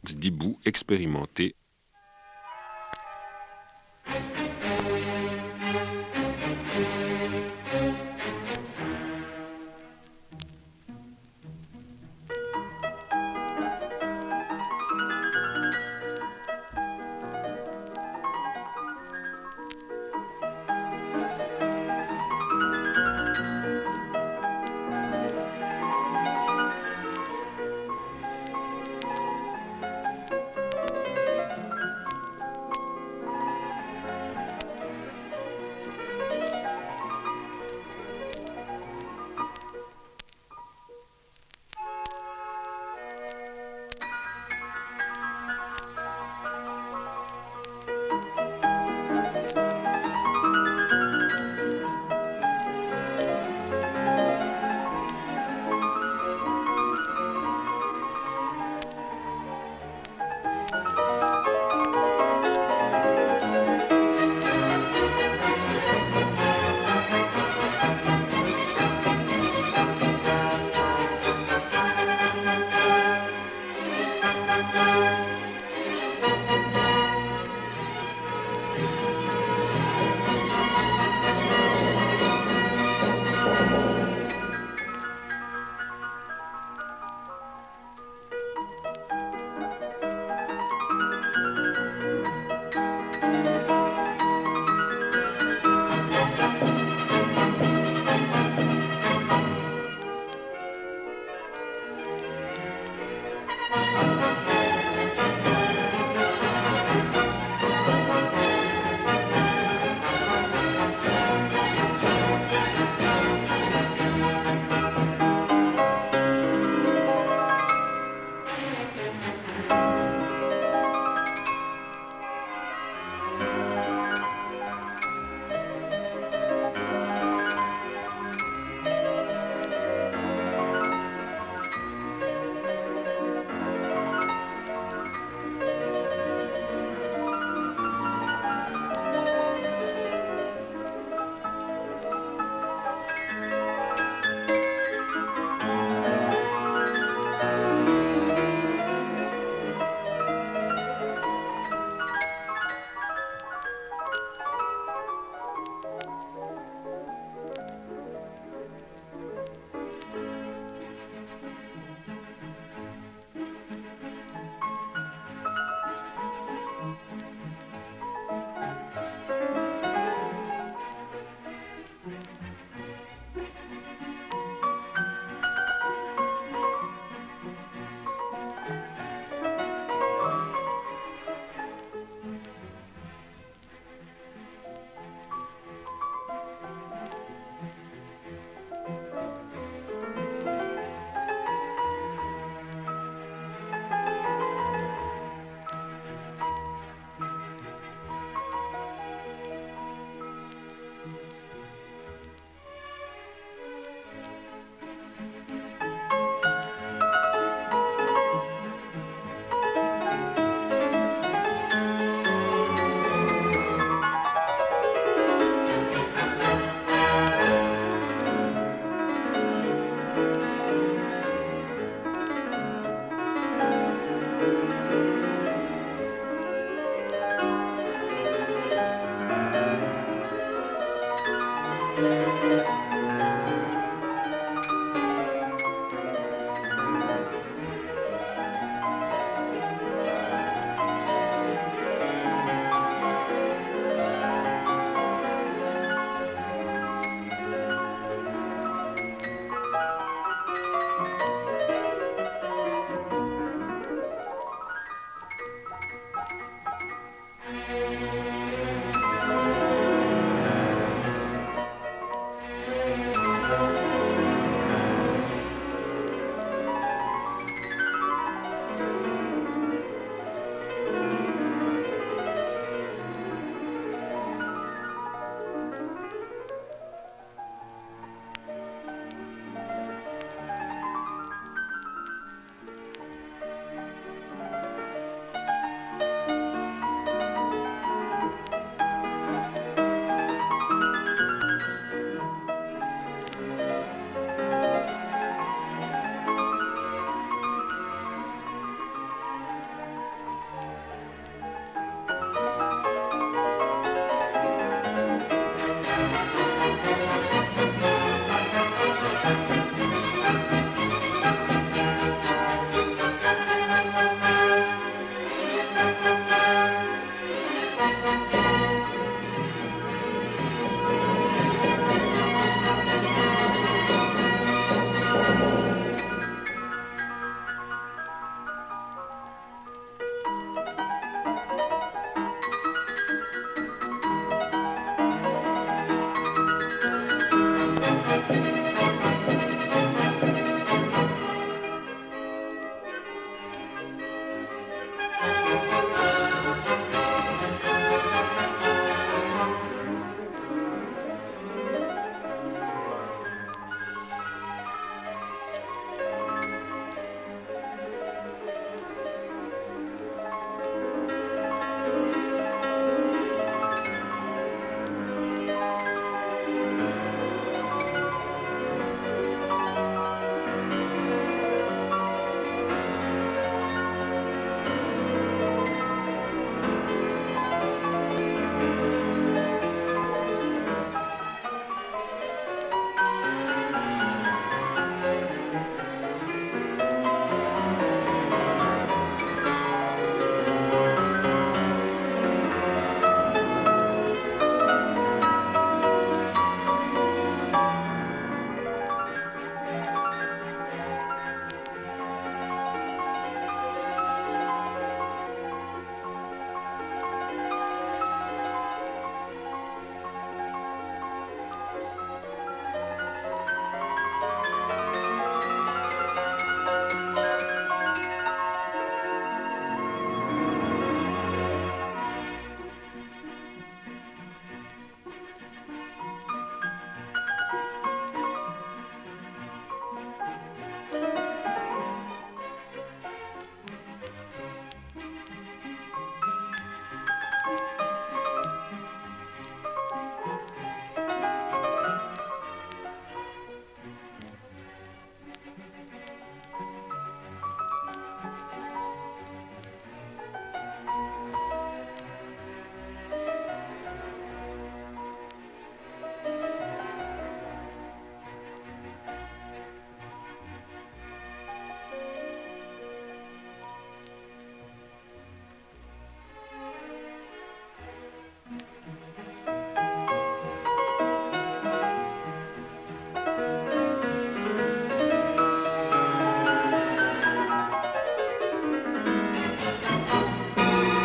d'hibou expérimenté.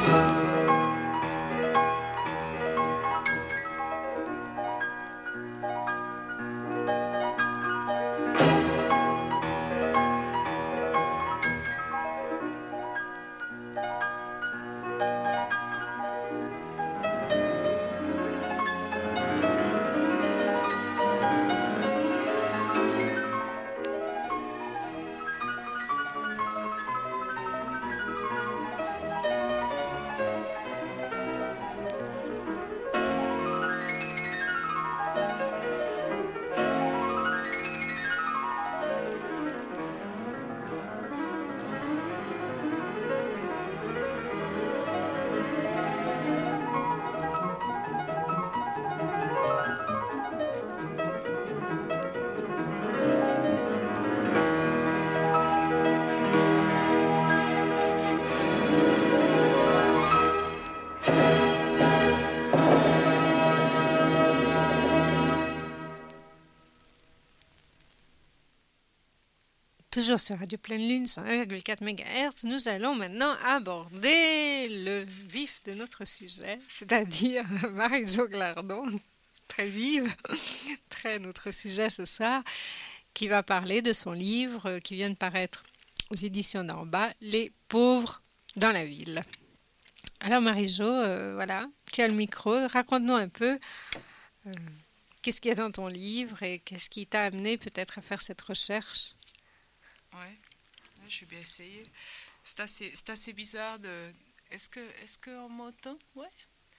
Toujours sur Radio Pleine Lune, 101,4 MHz, nous allons maintenant aborder le vif de notre sujet, c'est-à-dire Marie-Jo Glardon, très vive, très notre sujet ce soir, qui va parler de son livre qui vient de paraître aux éditions d'en bas, Les pauvres dans la ville. Alors Marie-Jo, voilà, tu as le micro, raconte-nous un peu qu'est-ce qu'il y a dans ton livre et qu'est-ce qui t'a amené peut-être à faire cette recherche. Ouais, je vais bien essayer. C'est assez bizarre de... Est-ce qu'on m'entend? Ouais.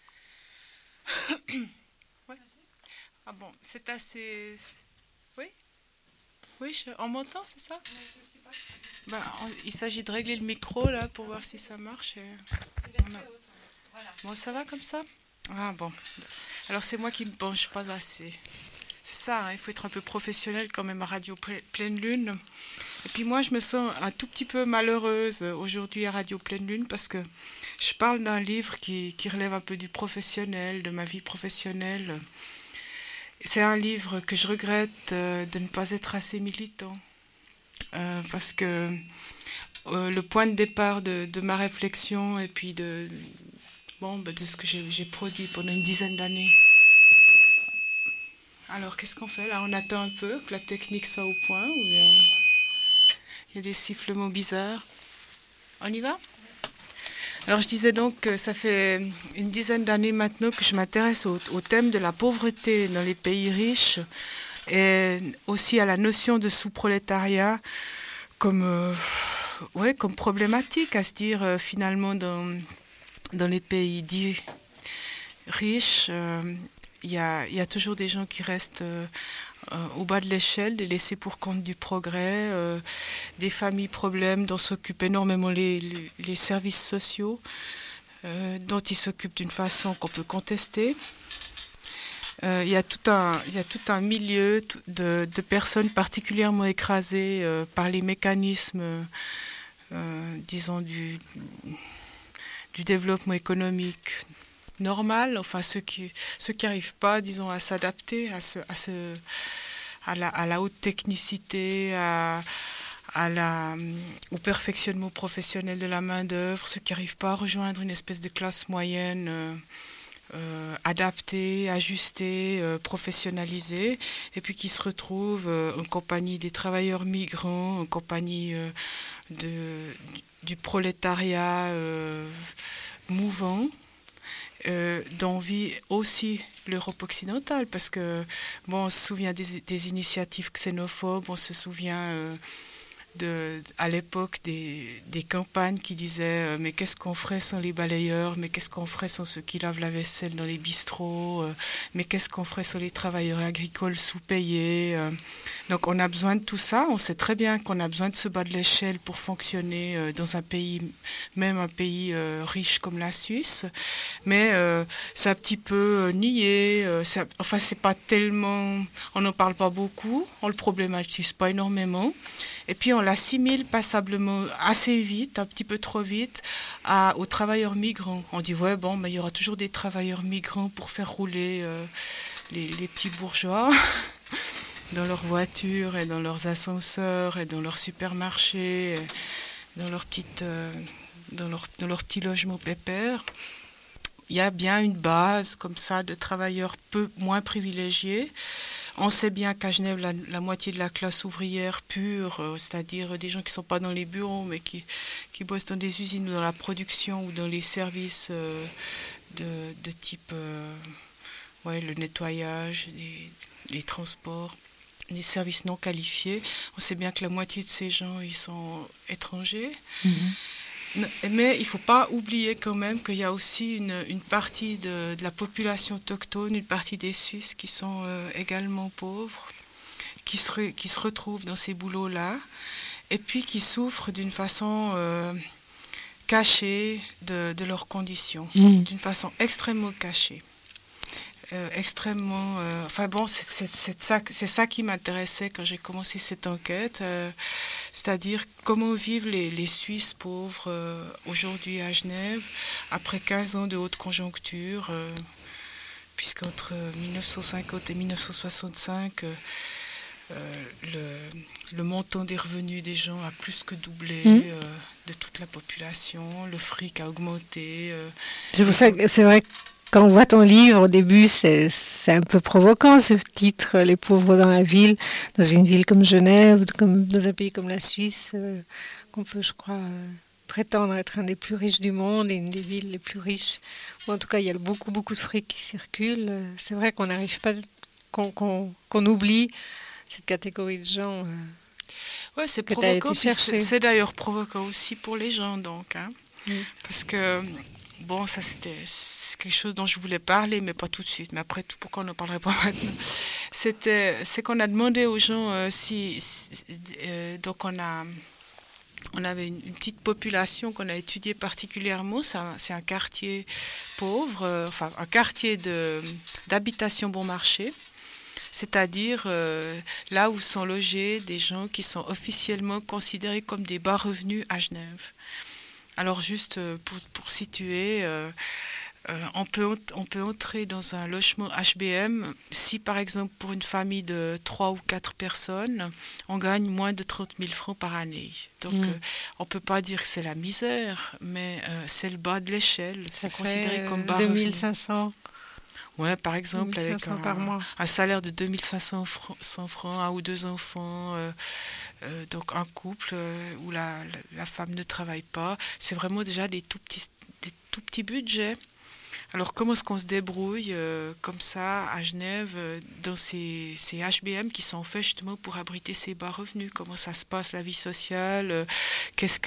Ouais. Ah bon, c'est assez... Oui. Oui, on m'entend, c'est ça? Je sais pas. Il s'agit de régler le micro là pour voir si ça marche. Bon, ça va comme ça? Ah bon. Alors c'est moi qui me penche pas assez. C'est ça, hein, il faut être un peu professionnel quand même à Radio Pleine Lune. Et puis moi, je me sens un tout petit peu malheureuse aujourd'hui à Radio Pleine Lune parce que je parle d'un livre qui relève un peu du professionnel, de ma vie professionnelle. C'est un livre que je regrette de ne pas être assez militant. Parce que le point de départ de ma réflexion et puis de ce que j'ai produit pendant une dizaine d'années. Alors, qu'est-ce qu'on fait là? On attend un peu que la technique soit au point ou il y a des sifflements bizarres. On y va? Alors, je disais donc que ça fait une dizaine d'années maintenant que je m'intéresse au thème de la pauvreté dans les pays riches et aussi à la notion de sous-prolétariat comme problématique à se dire finalement dans les pays dits riches. Il y a toujours des gens qui restent au bas de l'échelle, des laissés pour compte du progrès, des familles problèmes dont s'occupent énormément les services sociaux, dont ils s'occupent d'une façon qu'on peut contester. Il y a tout un milieu de personnes particulièrement écrasées par les mécanismes, disons, du développement économique normal, enfin ceux qui n'arrivent pas, disons, à s'adapter à la haute technicité, au perfectionnement professionnel de la main-d'œuvre, ceux qui n'arrivent pas à rejoindre une espèce de classe moyenne adaptée, ajustée, professionnalisée, et puis qui se retrouvent en compagnie des travailleurs migrants, en compagnie du prolétariat mouvant. Dont vit aussi l'Europe occidentale, parce que on se souvient des initiatives xénophobes, on se souvient à l'époque des campagnes qui disaient mais qu'est-ce qu'on ferait sans les balayeurs, mais qu'est-ce qu'on ferait sans ceux qui lavent la vaisselle dans les bistrots, mais qu'est-ce qu'on ferait sans les travailleurs agricoles sous-payés. Donc on a besoin de tout ça, on sait très bien qu'on a besoin de ce bas de l'échelle pour fonctionner dans un pays, même un pays riche comme la Suisse, mais c'est un petit peu nié, c'est pas tellement, on n'en parle pas beaucoup, on le problématise pas énormément. Et puis on l'assimile passablement assez vite, un petit peu trop vite, aux travailleurs migrants. On dit il y aura toujours des travailleurs migrants pour faire rouler les petits bourgeois dans leurs voitures et dans leurs ascenseurs et dans leurs supermarchés, dans leurs petites dans leur petit logement pépère. Il y a bien une base comme ça de travailleurs peu moins privilégiés. On sait bien qu'à Genève, la moitié de la classe ouvrière pure, c'est-à-dire des gens qui ne sont pas dans les bureaux, mais qui bossent dans des usines ou dans la production ou dans les services de type le nettoyage, les transports, les services non qualifiés. On sait bien que la moitié de ces gens, ils sont étrangers. Mais il ne faut pas oublier quand même qu'il y a aussi une partie de la population autochtone, une partie des Suisses qui sont également pauvres, qui se retrouvent dans ces boulots-là, et puis qui souffrent d'une façon cachée de leurs conditions, d'une façon extrêmement cachée. C'est ça qui m'intéressait quand j'ai commencé cette enquête, c'est-à-dire comment vivent les Suisses pauvres aujourd'hui à Genève, après 15 ans de haute conjoncture, puisqu'entre 1950 et 1965, le montant des revenus des gens a plus que doublé de toute la population, le fric a augmenté. C'est pour ça que c'est vrai que quand on voit ton livre, au début, c'est un peu provoquant, ce titre, Les pauvres dans la ville, dans une ville comme Genève, comme dans un pays comme la Suisse, qu'on peut, je crois, prétendre être un des plus riches du monde et une des villes les plus riches. Ou en tout cas, il y a beaucoup, beaucoup de fric qui circule. C'est vrai qu'on n'arrive pas, qu'on oublie cette catégorie de gens ouais, c'est que tu as été chercher. C'est d'ailleurs provoquant aussi pour les gens, donc. Parce que... Bon, ça c'est quelque chose dont je voulais parler, mais pas tout de suite. Mais après, pourquoi on n'en parlerait pas maintenant ? C'est qu'on a demandé aux gens donc on avait une petite population qu'on a étudiée particulièrement. C'est un quartier pauvre, un quartier d'habitation bon marché. C'est-à-dire là où sont logés des gens qui sont officiellement considérés comme des bas revenus à Genève. Alors juste pour situer, on peut entrer dans un logement HBM si par exemple pour une famille de 3 ou 4 personnes, on gagne moins de 30 000 francs par année. Donc on ne peut pas dire que c'est la misère, mais c'est le bas de l'échelle. C'est considéré comme bas 2500. Ouais, par exemple, avec un salaire de 2500 francs, un ou deux enfants, donc un couple où la femme ne travaille pas, c'est vraiment déjà des tout petits budgets. Alors comment est-ce qu'on se débrouille comme ça à Genève dans ces HBM qui sont faits justement pour abriter ces bas revenus? Comment ça se passe la vie sociale? Est-ce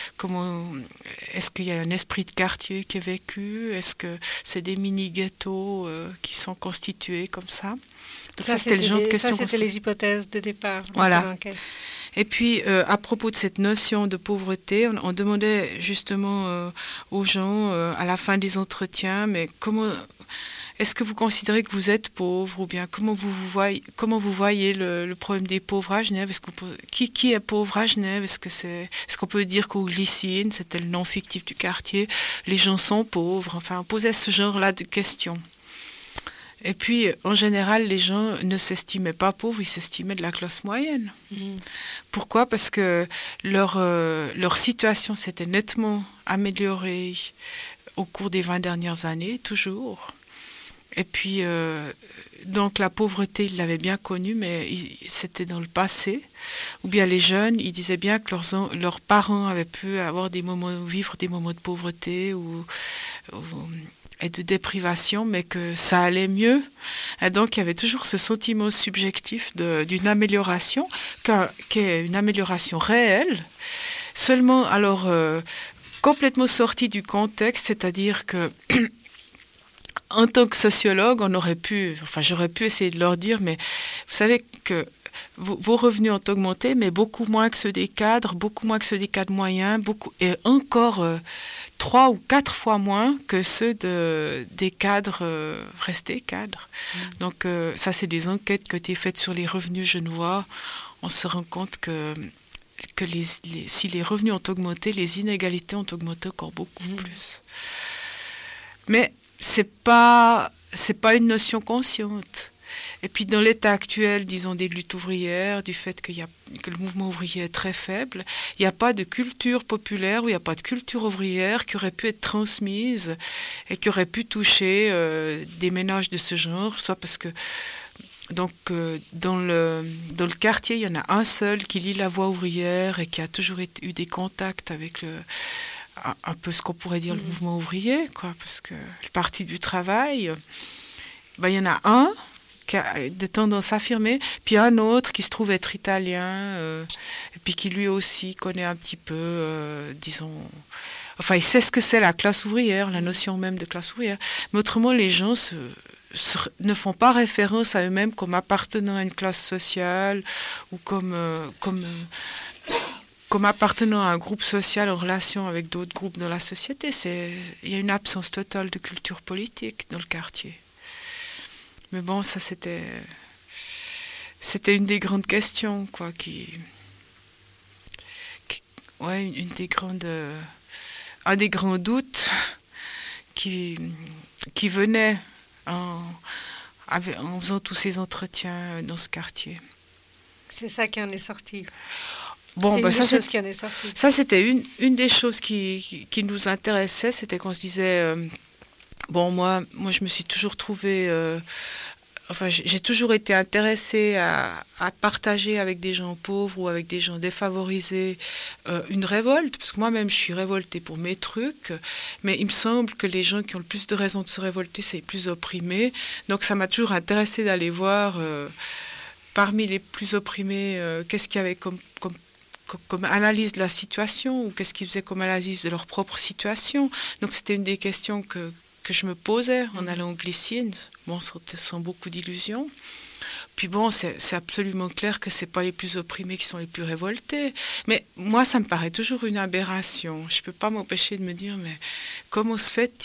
qu'il y a un esprit de quartier qui est vécu? Est-ce que c'est des mini-ghettos qui sont constitués comme ça? Donc ça c'était le genre de questions. Ça c'était les hypothèses de départ. Voilà. Et puis, à propos de cette notion de pauvreté, on demandait justement aux gens, à la fin des entretiens, mais est-ce que vous considérez que vous êtes pauvre, ou bien comment vous voyez le problème des pauvres à Genève? Qui est pauvre à Genève? Est-ce qu'on peut dire qu'au Glycine, c'était le nom fictif du quartier, les gens sont pauvres? Enfin, on posait ce genre-là de questions. Et puis, en général, les gens ne s'estimaient pas pauvres, ils s'estimaient de la classe moyenne. Pourquoi ? Parce que leur situation s'était nettement améliorée au cours des 20 dernières années, toujours. Et puis, donc la pauvreté, ils l'avaient bien connue, mais c'était dans le passé. Ou bien les jeunes, ils disaient bien que leurs parents avaient pu vivre des moments de pauvreté et de déprivation, mais que ça allait mieux. Et donc, il y avait toujours ce sentiment subjectif d'une amélioration, qui est une amélioration réelle, seulement, alors, complètement sortie du contexte, c'est-à-dire que, en tant que sociologue, j'aurais pu essayer de leur dire, mais vous savez que vos revenus ont augmenté, mais beaucoup moins que ceux des cadres moyens, et encore 3 ou 4 fois moins que ceux des cadres restés cadres. Donc ça, c'est des enquêtes qui ont été faites sur les revenus genevois. On se rend compte que si les revenus ont augmenté, les inégalités ont augmenté encore beaucoup plus. Mais c'est pas une notion consciente. Et puis dans l'état actuel, disons, des luttes ouvrières, du fait que le mouvement ouvrier est très faible, il n'y a pas de culture populaire ou il n'y a pas de culture ouvrière qui aurait pu être transmise et qui aurait pu toucher des ménages de ce genre, soit parce que donc dans le quartier, il y en a un seul qui lit la voix ouvrière et qui a toujours eu des contacts avec un peu ce qu'on pourrait dire le mouvement ouvrier, quoi, parce que le Parti du travail, il y en a un qui a de tendance affirmée, puis un autre qui se trouve être italien, et puis qui lui aussi connaît un petit peu, disons... Enfin, il sait ce que c'est la classe ouvrière, la notion même de classe ouvrière. Mais autrement, les gens ne font pas référence à eux-mêmes comme appartenant à une classe sociale ou comme appartenant à un groupe social en relation avec d'autres groupes dans la société. Il y a une absence totale de culture politique dans le quartier. Mais bon, ça c'était une des grandes questions, quoi, une des grandes, un des grands doutes qui venait en faisant tous ces entretiens dans ce quartier. C'est ça qui en est sorti. Bon, c'est une des choses qui en est sorti. Ça, c'était une des choses qui nous intéressait, c'était qu'on se disait... moi, je me suis toujours trouvée... j'ai toujours été intéressée à partager avec des gens pauvres ou avec des gens défavorisés une révolte, parce que moi-même, je suis révoltée pour mes trucs, mais il me semble que les gens qui ont le plus de raisons de se révolter, c'est les plus opprimés. Donc, ça m'a toujours intéressée d'aller voir, parmi les plus opprimés, qu'est-ce qu'il y avait comme analyse de la situation, ou qu'est-ce qu'ils faisaient comme analyse de leur propre situation. Donc, c'était une des questions que je me posais en allant au Glycines, sans beaucoup d'illusions. Puis bon, c'est absolument clair que c'est pas les plus opprimés qui sont les plus révoltés. Mais moi, ça me paraît toujours une aberration. Je peux pas m'empêcher de me dire, mais comment se fait-il ?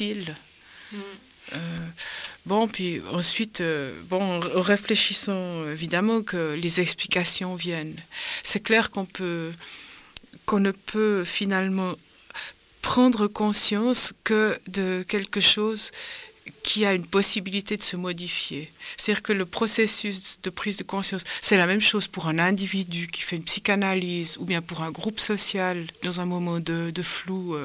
Puis ensuite, en réfléchissant, évidemment que les explications viennent. C'est clair qu'on ne peut finalement prendre conscience que de quelque chose qui a une possibilité de se modifier. C'est-à-dire que le processus de prise de conscience, c'est la même chose pour un individu qui fait une psychanalyse ou bien pour un groupe social dans un moment de flou,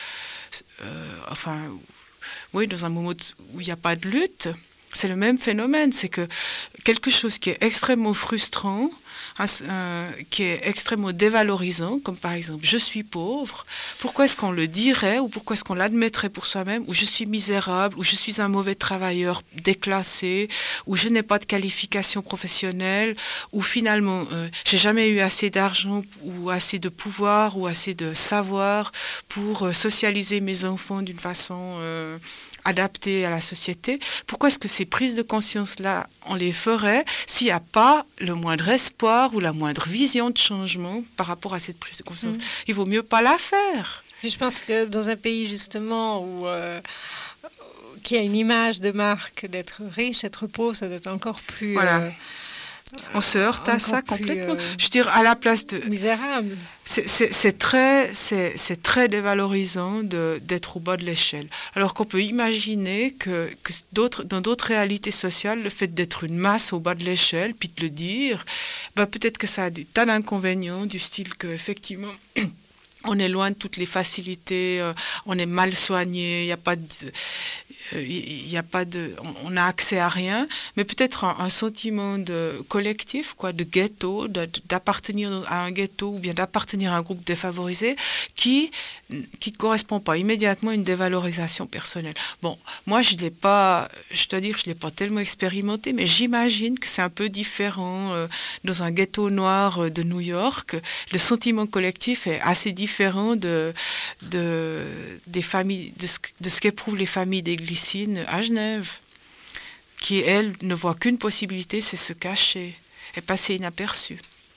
dans un moment où il n'y a pas de lutte. C'est le même phénomène, c'est que quelque chose qui est extrêmement frustrant, qui est extrêmement dévalorisant, comme par exemple « je suis pauvre », pourquoi est-ce qu'on le dirait ou pourquoi est-ce qu'on l'admettrait pour soi-même, ou « je suis misérable », ou « je suis un mauvais travailleur déclassé », ou « je n'ai pas de qualification professionnelle », ou finalement « j'ai jamais eu assez d'argent ou assez de pouvoir ou assez de savoir pour socialiser mes enfants d'une façon... adaptées à la société. Pourquoi est-ce que ces prises de conscience-là, on les ferait s'il n'y a pas le moindre espoir ou la moindre vision de changement par rapport à cette prise de conscience ? Il vaut mieux pas la faire. Je pense que dans un pays justement qui a une image de marque d'être riche, être pauvre, ça doit être encore plus... Voilà. On se heurte à ça complètement. Je veux dire, à la place de... Misérable. C'est très dévalorisant d'être au bas de l'échelle. Alors qu'on peut imaginer que dans d'autres réalités sociales, le fait d'être une masse au bas de l'échelle, puis de le dire, peut-être que ça a des tas d'inconvénients, du style qu'effectivement... on est loin de toutes les facilités, on est mal soigné, on a accès à rien, mais peut-être un sentiment de collectif, quoi, de ghetto, d'appartenir à un ghetto ou bien d'appartenir à un groupe défavorisé qui correspond pas immédiatement à une dévalorisation personnelle. Bon, moi je dois dire que je l'ai pas tellement expérimenté, mais j'imagine que c'est un peu différent dans un ghetto noir de New York. Le sentiment collectif est assez différent des familles, de ce qu'éprouvent les familles des Glycines à Genève, qui elles ne voient qu'une possibilité, c'est se cacher et passer inaperçu.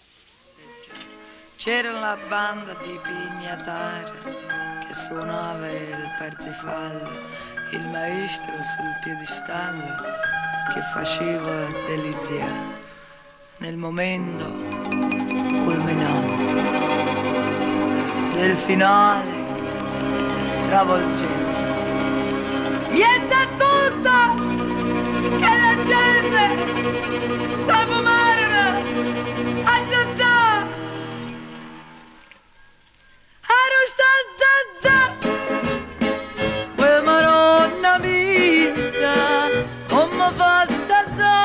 C'era la banda di pignatari che suonava il Parsifal, il maestro sul piedistallo che faceva delizia nel momento culminante del finale travolgente. Miezza tutta! che la gente sa fumare a zazza, a rusta zazza. Quella maronna mia, come fa zazza,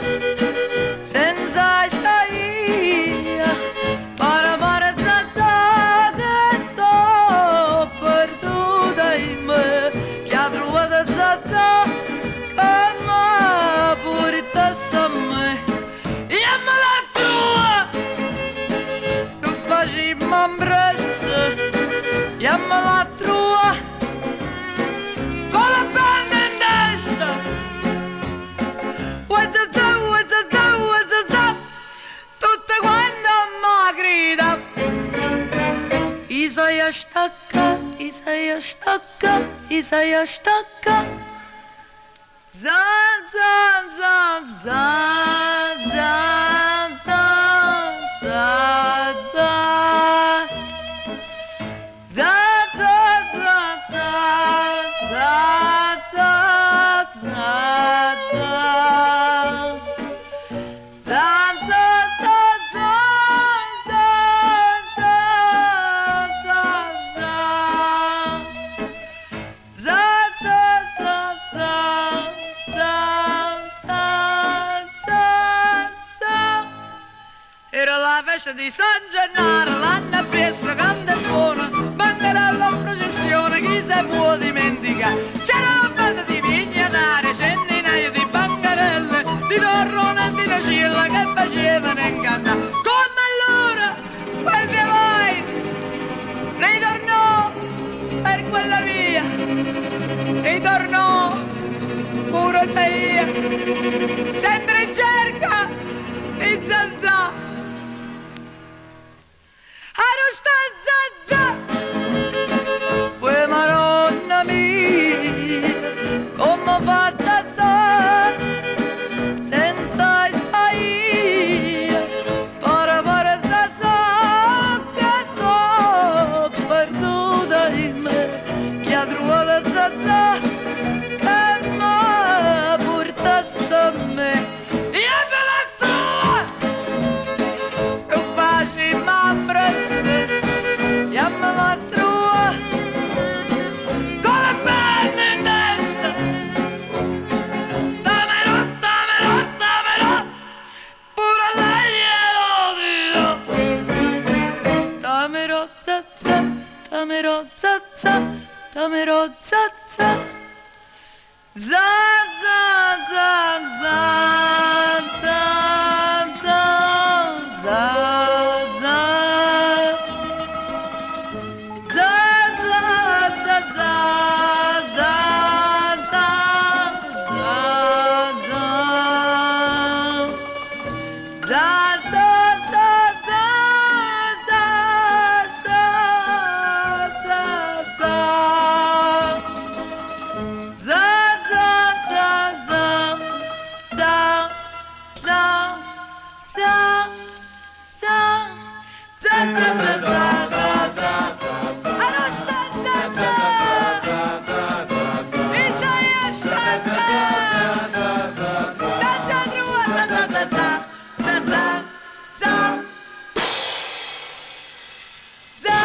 senza saia, para zazza, che t'ho perduta in me, che ha trovato zazza, che m'ha portato a me. E me la tua, se facciamo impressa, e me la tua, con la penna in testa. Uazazza, uazazza, uazazza, tutte quante mi grida. Isaia stacca, Isaia stacca, Isaia stacca. Zan, zan, zan, zan, zan, zan, zan, zan. Zan, zan, zan, zan, zan, zan, zan, zan. Zan, zan, zan, zan, zan, zan, zan, zan. Zan, zan, zan, zan, zan, zan, zan. Era la festa di San Gennaro, l'anno appresso, grande e buona, banderella in processione, chi se può dimenticare? C'era la festa di Vignatare, centinaia di bancarelle, di torrone e di nacilla che facevano incantare. Come allora, quel mio vai, ritornò per quella via, ritornò pure Saia, sempre in cerca di zazà. Arusta zazza, quella maronna mia, come fa zazza, senza saia, para zazza, che t'ho perduta in me, che ha trovato zazza, che m'ha portato a me. E me la tua, se facciamo impressa, e me la tua, con la penna in testa. Damelo, damelo, damelo, pure a lei glielo dirò. Damelo zazza, damelo zazza, damelo zazza. Zan, zan, zan, zan, zan, zan, zan, zan. Zan, zan, zan, zan, zan, zan, zan, zan. Zan, zan, zan, zan, zan, zan, zan, zan. Zan, zan, zan, zan, zan, zan, zan, zan, zan, zan, zan, zan, zan. Arosta zazza, Isaia stacca, zazza trua, zazza, zazza, zazza, zan, zan.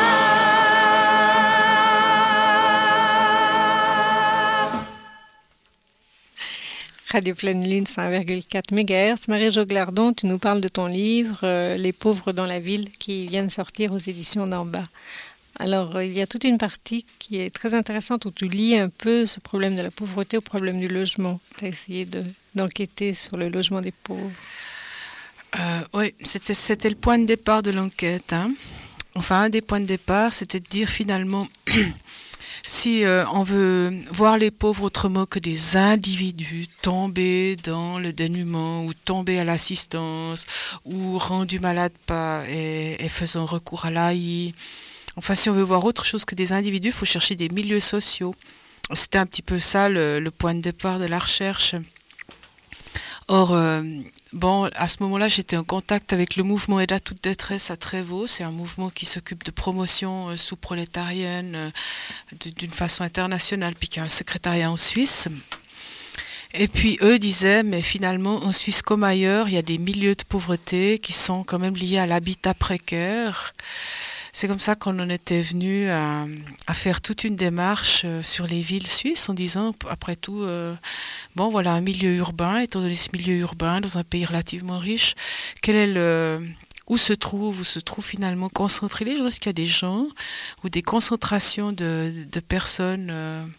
Radio Pleine Lune 100,4 MHz. Marie-Jo Glardon, tu nous parles de ton livre Les pauvres dans la ville qui vient de sortir aux éditions d'en bas. Alors, il y a toute une partie qui est très intéressante où tu lis un peu ce problème de la pauvreté au problème du logement. Tu as essayé d'enquêter sur le logement des pauvres. Oui, c'était le point de départ de l'enquête. Hein. Enfin, un des points de départ, c'était de dire finalement, si on veut voir les pauvres autrement que des individus tombés dans le dénuement ou tombés à l'assistance ou rendus malades et faisant recours à l'AI, enfin, si on veut voir autre chose que des individus, il faut chercher des milieux sociaux. C'était un petit peu ça le point de départ de la recherche. Or, à ce moment-là, j'étais en contact avec le mouvement Aide à toute détresse à Trévaux. C'est un mouvement qui s'occupe de promotion sous-prolétarienne d'une façon internationale, puis qui a un secrétariat en Suisse. Et puis eux disaient, mais finalement, en Suisse comme ailleurs, il y a des milieux de pauvreté qui sont quand même liés à l'habitat précaire. C'est comme ça qu'on en était venu à faire toute une démarche sur les villes suisses en disant, après tout, bon voilà un milieu urbain, étant donné ce milieu urbain dans un pays relativement riche, quel est où se trouve finalement concentrés les gens? Est-ce qu'il y a des gens ou des concentrations de personnes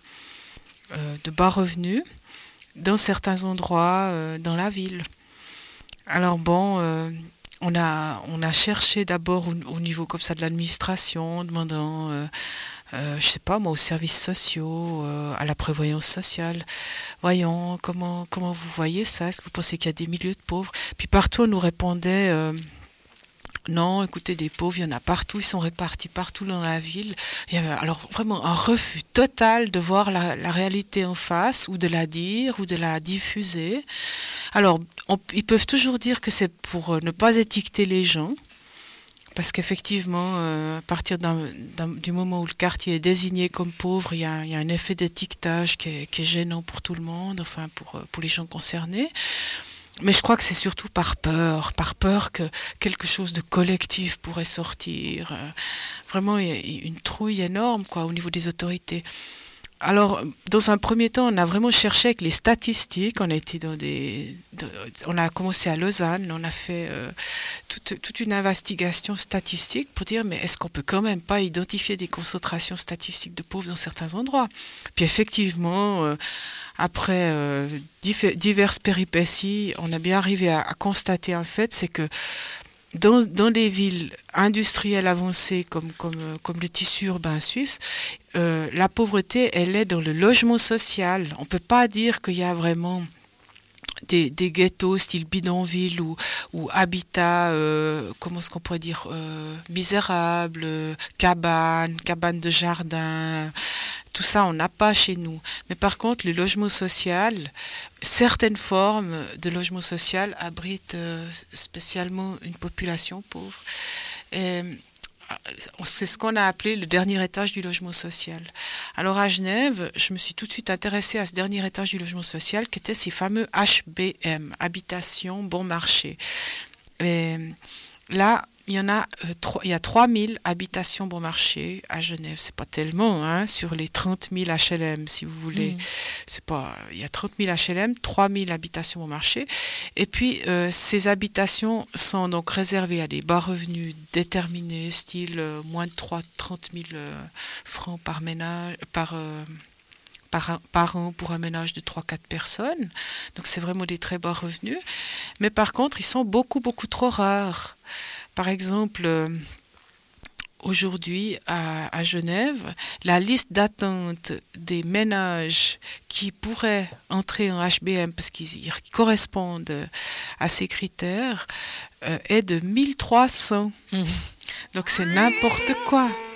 de bas revenus dans certains endroits dans la ville? Alors bon... On a cherché d'abord au niveau comme ça de l'administration, demandant, je sais pas moi, aux services sociaux, à la prévoyance sociale. Voyons, comment vous voyez ça? Est-ce que vous pensez qu'il y a des milieux de pauvres? Puis partout on nous répondait, non, écoutez, des pauvres, il y en a partout, ils sont répartis partout dans la ville. Il y avait alors vraiment un refus total de voir la réalité en face, ou de la dire, ou de la diffuser. Alors, ils peuvent toujours dire que c'est pour ne pas étiqueter les gens, parce qu'effectivement, à partir du moment où le quartier est désigné comme pauvre, il y a un effet d'étiquetage qui est gênant pour tout le monde, enfin pour les gens concernés. Mais je crois que c'est surtout par peur que quelque chose de collectif pourrait sortir. Vraiment, il y a une trouille énorme, quoi, au niveau des autorités. Alors, dans un premier temps, on a vraiment cherché avec les statistiques. On a été on a commencé à Lausanne. On a fait toute une investigation statistique pour dire, mais est-ce qu'on peut quand même pas identifier des concentrations statistiques de pauvres dans certains endroits? Puis effectivement, après diverses péripéties, on a bien arrivé à constater un fait, c'est que dans des villes industrielles avancées comme le tissu urbain suisse, la pauvreté, elle est dans le logement social. On ne peut pas dire qu'il y a vraiment des ghettos style bidonville ou habitat, comment est-ce qu'on pourrait dire, misérable, cabane de jardin. Tout ça, on n'a pas chez nous. Mais par contre, le logement social, certaines formes de logement social abritent spécialement une population pauvre. Et c'est ce qu'on a appelé le dernier étage du logement social. Alors à Genève, je me suis tout de suite intéressée à ce dernier étage du logement social qui était ces fameux HBM, Habitation Bon Marché. Et là, il y a 3000 habitations bon marché à Genève. C'est pas tellement, hein, sur les 30 000 HLM, si vous voulez. C'est pas, il y a 30 000 HLM, 3000 habitations bon marché. Et puis, ces habitations sont donc réservées à des bas revenus déterminés, style moins de 30 000 francs par ménage, par an pour un ménage de 3-4 personnes. Donc, c'est vraiment des très bas revenus. Mais par contre, ils sont beaucoup, beaucoup trop rares. Par exemple, aujourd'hui à Genève, la liste d'attente des ménages qui pourraient entrer en HBM parce qu'ils correspondent à ces critères est de 1300. Donc c'est n'importe quoi.